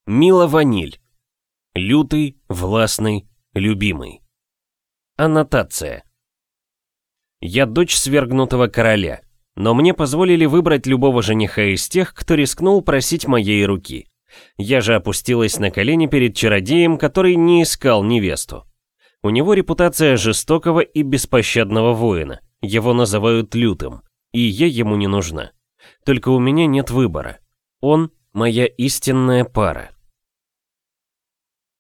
Мила Ваниль. Лютый, властный, любимый. Аннотация. Я дочь свергнутого короля, но мне позволили выбрать любого жениха из тех, кто рискнул просить моей руки. Я же опустилась на колени перед чародеем, который не искал невесту. У него репутация жестокого и беспощадного воина, его называют лютым, и я ему не нужна. Только у меня нет выбора. Он — моя истинная пара.